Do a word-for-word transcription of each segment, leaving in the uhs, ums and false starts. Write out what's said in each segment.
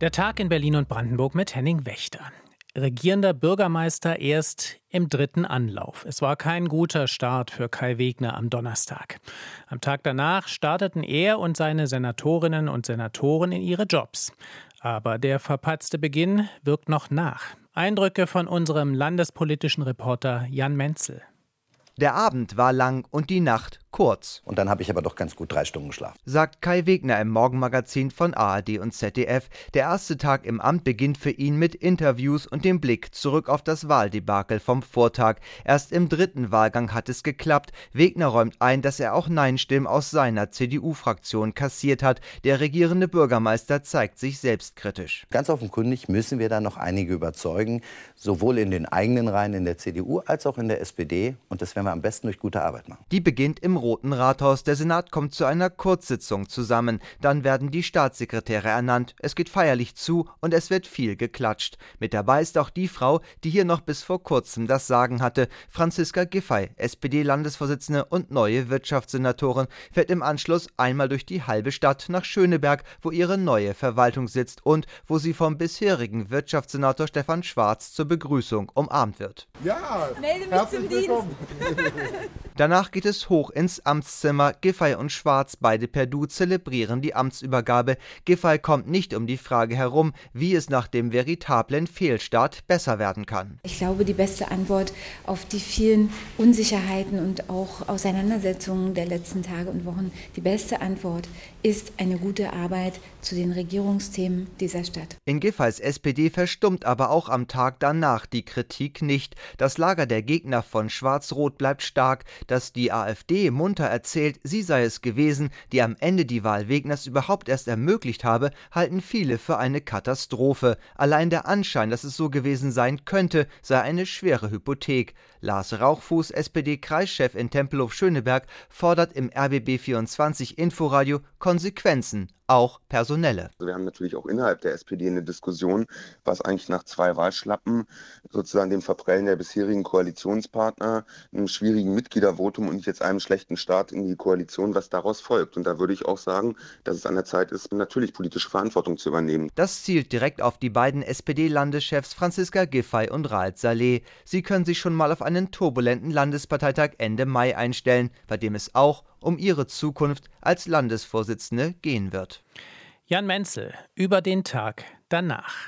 Der Tag in Berlin und Brandenburg mit Henning Wächter. Regierender Bürgermeister erst im dritten Anlauf. Es war kein guter Start für Kai Wegner am Donnerstag. Am Tag danach starteten er und seine Senatorinnen und Senatoren in ihre Jobs. Aber der verpatzte Beginn wirkt noch nach. Eindrücke von unserem landespolitischen Reporter Jan Menzel. Der Abend war lang und die Nacht kurz. Und dann habe ich aber doch ganz gut drei Stunden geschlafen. Sagt Kai Wegner im Morgenmagazin von A R D und Z D F. Der erste Tag im Amt beginnt für ihn mit Interviews und dem Blick zurück auf das Wahldebakel vom Vortag. Erst im dritten Wahlgang hat es geklappt. Wegner räumt ein, dass er auch Nein-Stimmen aus seiner C D U-Fraktion kassiert hat. Der regierende Bürgermeister zeigt sich selbstkritisch. Ganz offenkundig müssen wir da noch einige überzeugen, sowohl in den eigenen Reihen in der C D U als auch in der S P D. Und das werden wir am besten durch gute Arbeit machen. Die beginnt im Roten Rathaus. Der Senat kommt zu einer Kurzsitzung zusammen. Dann werden die Staatssekretäre ernannt. Es geht feierlich zu und es wird viel geklatscht. Mit dabei ist auch die Frau, die hier noch bis vor kurzem das Sagen hatte. Franziska Giffey, S P D-Landesvorsitzende und neue Wirtschaftssenatorin, fährt im Anschluss einmal durch die halbe Stadt nach Schöneberg, wo ihre neue Verwaltung sitzt und wo sie vom bisherigen Wirtschaftssenator Stefan Schwarz zur Begrüßung umarmt wird. Ja, melde mich zum Dienst. Danach geht es hoch ins Amtszimmer. Giffey und Schwarz, beide per Du, zelebrieren die Amtsübergabe. Giffey kommt nicht um die Frage herum, wie es nach dem veritablen Fehlstart besser werden kann. Ich glaube, die beste Antwort auf die vielen Unsicherheiten und auch Auseinandersetzungen der letzten Tage und Wochen, die beste Antwort ist eine gute Arbeit zu den Regierungsthemen dieser Stadt. In Giffeys S P D verstummt aber auch am Tag danach die Kritik nicht. Das Lager der Gegner von Schwarz-Rot bleibt stark. Dass die AfD munter erzählt, sie sei es gewesen, die am Ende die Wahl Wegners überhaupt erst ermöglicht habe, halten viele für eine Katastrophe. Allein der Anschein, dass es so gewesen sein könnte, sei eine schwere Hypothek. Lars Rauchfuß, S P D-Kreischef in Tempelhof-Schöneberg, fordert im R B B vierundzwanzig Inforadio Konsequenzen, auch personelle. Also wir haben natürlich auch innerhalb der S P D eine Diskussion, was eigentlich nach zwei Wahlschlappen, sozusagen dem Verprellen der bisherigen Koalitionspartner, einem schwierigen Mitgliedervotum und jetzt einem schlechten Start in die Koalition, was daraus folgt. Und da würde ich auch sagen, dass es an der Zeit ist, natürlich politische Verantwortung zu übernehmen. Das zielt direkt auf die beiden S P D-Landeschefs Franziska Giffey und Raed Saleh. Sie können sich schon mal auf einen turbulenten Landesparteitag Ende Mai einstellen, bei dem es auch um ihre Zukunft als Landesvorsitzende gehen wird. Jan Menzel über den Tag danach.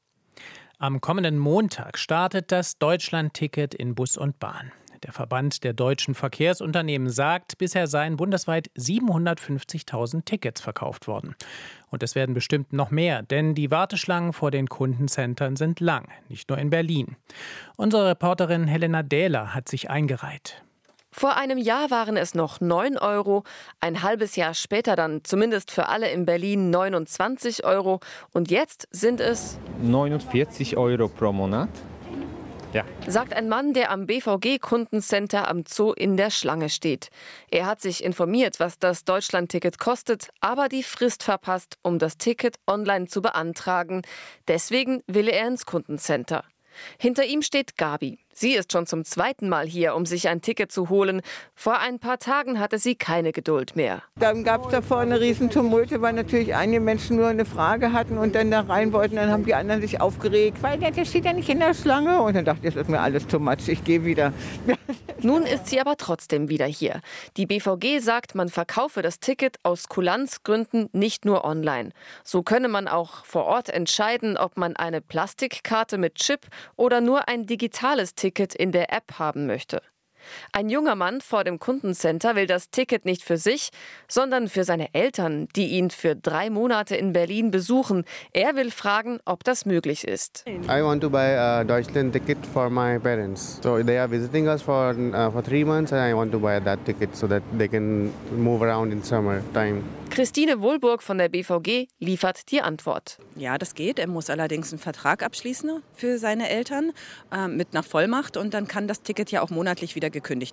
Am kommenden Montag startet das Deutschland-Ticket in Bus und Bahn. Der Verband der deutschen Verkehrsunternehmen sagt, bisher seien bundesweit siebenhundertfünfzigtausend Tickets verkauft worden. Und es werden bestimmt noch mehr, denn die Warteschlangen vor den Kundencentern sind lang, nicht nur in Berlin. Unsere Reporterin Helena Dähler hat sich eingereiht. Vor einem Jahr waren es noch neun Euro, ein halbes Jahr später dann zumindest für alle in Berlin neunundzwanzig Euro und jetzt sind es neunundvierzig Euro pro Monat. Ja. Sagt ein Mann, der am B V G-Kundencenter am Zoo in der Schlange steht. Er hat sich informiert, was das Deutschland-Ticket kostet, aber die Frist verpasst, um das Ticket online zu beantragen. Deswegen will er ins Kundencenter. Hinter ihm steht Gabi. Sie ist schon zum zweiten Mal hier, um sich ein Ticket zu holen. Vor ein paar Tagen hatte sie keine Geduld mehr. Dann gab es da vorne riesen Tumulte, weil natürlich einige Menschen nur eine Frage hatten und dann da rein wollten. Dann haben die anderen sich aufgeregt, weil der steht ja nicht in der Schlange. Und dann dachte ich, das ist mir alles too much, ich gehe wieder. Nun ist sie aber trotzdem wieder hier. Die B V G sagt, man verkaufe das Ticket aus Kulanzgründen nicht nur online. So könne man auch vor Ort entscheiden, ob man eine Plastikkarte mit Chip oder nur ein digitales Ticket in der App haben möchte. Ein junger Mann vor dem Kundencenter will das Ticket nicht für sich, sondern für seine Eltern, die ihn für drei Monate in Berlin besuchen. Er will fragen, ob das möglich ist. I want to buy a Deutschland ticket for my parents. So they are visiting us for uh, for three months and I want to buy that ticket so that they can move around in summer time. Christine Wohlburg von der B V G liefert die Antwort. Ja, das geht. Er muss allerdings einen Vertrag abschließen für seine Eltern äh, mit einer Vollmacht und dann kann das Ticket ja auch monatlich wieder gekündigt werden.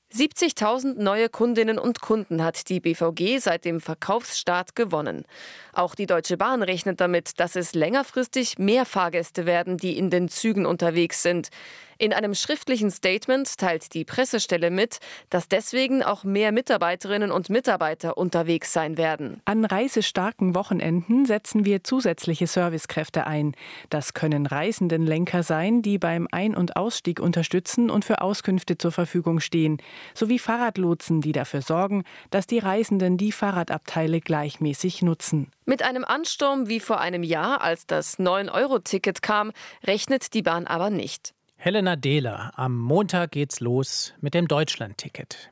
siebzigtausend neue Kundinnen und Kunden hat die B V G seit dem Verkaufsstart gewonnen. Auch die Deutsche Bahn rechnet damit, dass es längerfristig mehr Fahrgäste werden, die in den Zügen unterwegs sind. In einem schriftlichen Statement teilt die Pressestelle mit, dass deswegen auch mehr Mitarbeiterinnen und Mitarbeiter unterwegs sein werden. An reisestarken Wochenenden setzen wir zusätzliche Servicekräfte ein. Das können Reisendenlenker sein, die beim Ein- und Ausstieg unterstützen und für Auskünfte zur Verfügung stehen, sowie Fahrradlotsen, die dafür sorgen, dass die Reisenden die Fahrradabteile gleichmäßig nutzen. Mit einem Ansturm wie vor einem Jahr, als das neun Euro Ticket kam, rechnet die Bahn aber nicht. Helena Dehler, am Montag geht's los mit dem Deutschland-Ticket.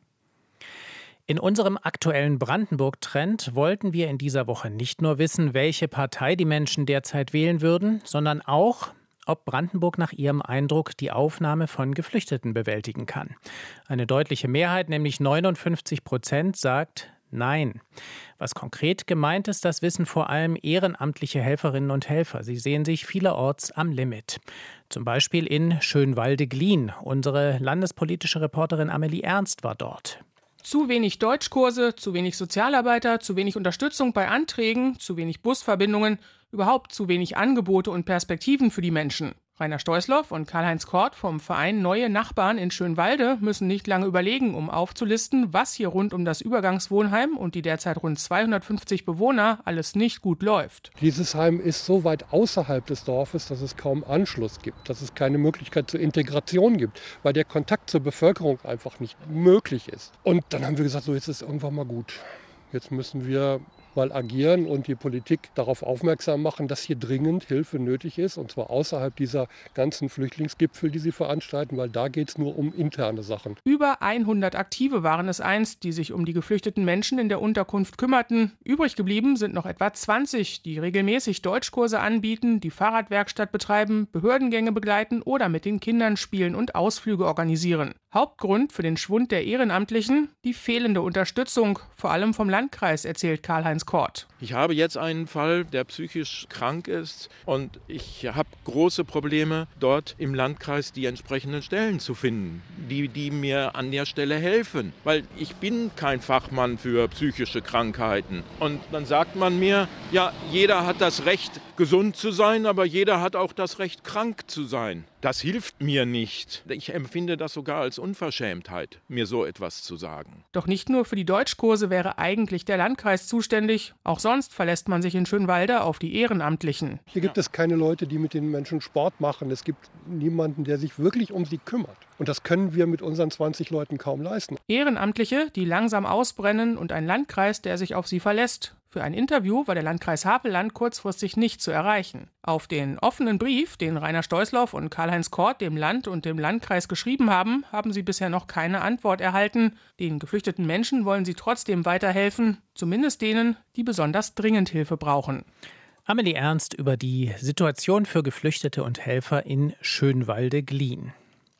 In unserem aktuellen Brandenburg-Trend wollten wir in dieser Woche nicht nur wissen, welche Partei die Menschen derzeit wählen würden, sondern auch, ob Brandenburg nach ihrem Eindruck die Aufnahme von Geflüchteten bewältigen kann. Eine deutliche Mehrheit, nämlich neunundfünfzig Prozent, sagt Nein. Was konkret gemeint ist, das wissen vor allem ehrenamtliche Helferinnen und Helfer. Sie sehen sich vielerorts am Limit. Zum Beispiel in Schönwalde-Glien. Unsere landespolitische Reporterin Amelie Ernst war dort. Zu wenig Deutschkurse, zu wenig Sozialarbeiter, zu wenig Unterstützung bei Anträgen, zu wenig Busverbindungen, überhaupt zu wenig Angebote und Perspektiven für die Menschen. Rainer Stoisloff und Karl-Heinz Kort vom Verein Neue Nachbarn in Schönwalde müssen nicht lange überlegen, um aufzulisten, was hier rund um das Übergangswohnheim und die derzeit rund zweihundertfünfzig Bewohner alles nicht gut läuft. Dieses Heim ist so weit außerhalb des Dorfes, dass es kaum Anschluss gibt, dass es keine Möglichkeit zur Integration gibt, weil der Kontakt zur Bevölkerung einfach nicht möglich ist. Und dann haben wir gesagt, so jetzt ist irgendwann mal gut. Jetzt müssen wir mal agieren und die Politik darauf aufmerksam machen, dass hier dringend Hilfe nötig ist, und zwar außerhalb dieser ganzen Flüchtlingsgipfel, die sie veranstalten, weil da geht es nur um interne Sachen. Über hundert Aktive waren es einst, die sich um die geflüchteten Menschen in der Unterkunft kümmerten. Übrig geblieben sind noch etwa zwanzig, die regelmäßig Deutschkurse anbieten, die Fahrradwerkstatt betreiben, Behördengänge begleiten oder mit den Kindern spielen und Ausflüge organisieren. Hauptgrund für den Schwund der Ehrenamtlichen? Die fehlende Unterstützung, vor allem vom Landkreis, erzählt Karl-Heinz Kort. Ich habe jetzt einen Fall, der psychisch krank ist, und ich habe große Probleme, dort im Landkreis die entsprechenden Stellen zu finden, die, die mir an der Stelle helfen. Weil ich bin kein Fachmann für psychische Krankheiten. Und dann sagt man mir, ja, jeder hat das Recht, gesund zu sein, aber jeder hat auch das Recht, krank zu sein. Das hilft mir nicht. Ich empfinde das sogar als Unverschämtheit, mir so etwas zu sagen. Doch nicht nur für die Deutschkurse wäre eigentlich der Landkreis zuständig. Auch sonst verlässt man sich in Schönwalde auf die Ehrenamtlichen. Hier gibt es keine Leute, die mit den Menschen Sport machen. Es gibt niemanden, der sich wirklich um sie kümmert. Und das können wir mit unseren zwanzig Leuten kaum leisten. Ehrenamtliche, die langsam ausbrennen, und ein Landkreis, der sich auf sie verlässt. Für ein Interview war der Landkreis Havelland kurzfristig nicht zu erreichen. Auf den offenen Brief, den Rainer Stoisloff und Karl-Heinz Kort dem Land und dem Landkreis geschrieben haben, haben sie bisher noch keine Antwort erhalten. Den geflüchteten Menschen wollen sie trotzdem weiterhelfen, zumindest denen, die besonders dringend Hilfe brauchen. Amelie Ernst über die Situation für Geflüchtete und Helfer in Schönwalde-Glien.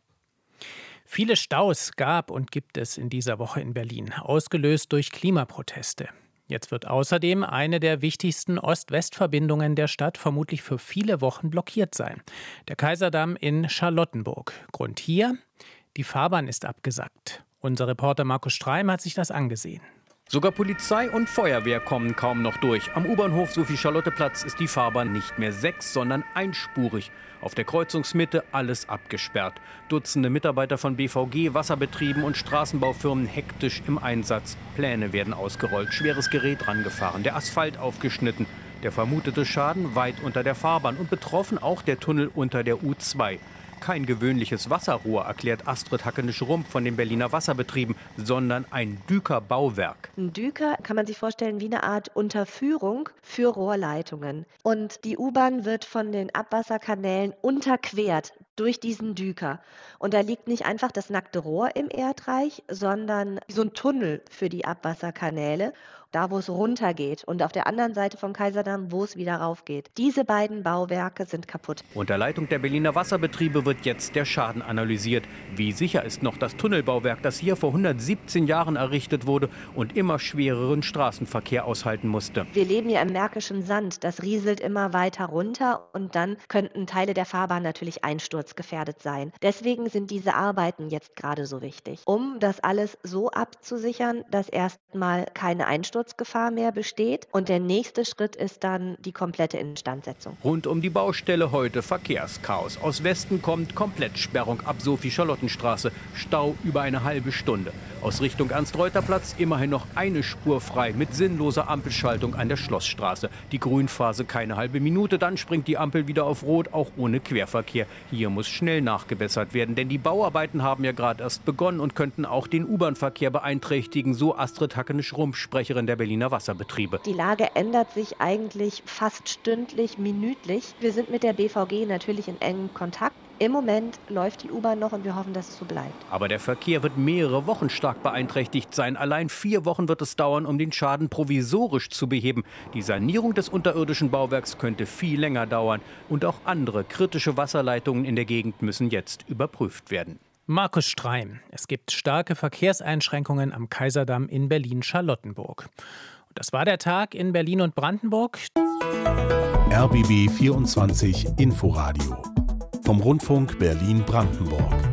Viele Staus gab und gibt es in dieser Woche in Berlin, ausgelöst durch Klimaproteste. Jetzt wird außerdem eine der wichtigsten Ost-West-Verbindungen der Stadt vermutlich für viele Wochen blockiert sein. Der Kaiserdamm in Charlottenburg. Grund hier: die Fahrbahn ist abgesackt. Unser Reporter Markus Streim hat sich das angesehen. Sogar Polizei und Feuerwehr kommen kaum noch durch. Am U-Bahnhof Sophie-Charlotte-Platz ist die Fahrbahn nicht mehr sechs, sondern einspurig. Auf der Kreuzungsmitte alles abgesperrt. Dutzende Mitarbeiter von B V G, Wasserbetrieben und Straßenbaufirmen hektisch im Einsatz. Pläne werden ausgerollt, schweres Gerät rangefahren, der Asphalt aufgeschnitten. Der vermutete Schaden weit unter der Fahrbahn und betroffen auch der Tunnel unter der U zwei. Kein gewöhnliches Wasserrohr, erklärt Astrid Hackenisch-Rump von den Berliner Wasserbetrieben, sondern ein Düker-Bauwerk. Ein Düker kann man sich vorstellen wie eine Art Unterführung für Rohrleitungen. Und die U-Bahn wird von den Abwasserkanälen unterquert durch diesen Düker. Und da liegt nicht einfach das nackte Rohr im Erdreich, sondern so ein Tunnel für die Abwasserkanäle, da wo es runtergeht, und auf der anderen Seite vom Kaiserdamm, wo es wieder raufgeht. Diese beiden Bauwerke sind kaputt. Unter Leitung der Berliner Wasserbetriebe wird jetzt der Schaden analysiert. Wie sicher ist noch das Tunnelbauwerk, das hier vor hundertsiebzehn Jahren errichtet wurde und immer schwereren Straßenverkehr aushalten musste? Wir leben ja im Märkischen Sand. Das rieselt immer weiter runter und dann könnten Teile der Fahrbahn natürlich einstürzen. einsturzgefährdet seien. Deswegen sind diese Arbeiten jetzt gerade so wichtig, um das alles so abzusichern, dass erstmal keine Einsturzgefahr mehr besteht. Und der nächste Schritt ist dann die komplette Instandsetzung. Rund um die Baustelle heute Verkehrschaos. Aus Westen kommt Komplettsperrung ab Sophie-Charlotten-Straße. Stau über eine halbe Stunde. Aus Richtung Ernst-Reuter-Platz immerhin noch eine Spur frei mit sinnloser Ampelschaltung an der Schlossstraße. Die Grünphase keine halbe Minute, dann springt die Ampel wieder auf Rot, auch ohne Querverkehr. Hier muss schnell nachgebessert werden, denn die Bauarbeiten haben ja gerade erst begonnen und könnten auch den U-Bahn-Verkehr beeinträchtigen, so Astrid Hackenisch-Rumpf, Sprecherin der Berliner Wasserbetriebe. Die Lage ändert sich eigentlich fast stündlich, minütlich. Wir sind mit der B V G natürlich in engem Kontakt. Im Moment läuft die U-Bahn noch und wir hoffen, dass es so bleibt. Aber der Verkehr wird mehrere Wochen stark beeinträchtigt sein. Allein vier Wochen wird es dauern, um den Schaden provisorisch zu beheben. Die Sanierung des unterirdischen Bauwerks könnte viel länger dauern. Und auch andere kritische Wasserleitungen in der Gegend müssen jetzt überprüft werden. Markus Streim. Es gibt starke Verkehrseinschränkungen am Kaiserdamm in Berlin-Charlottenburg. Und das war der Tag in Berlin und Brandenburg. R B B vierundzwanzig Inforadio vom Rundfunk Berlin-Brandenburg.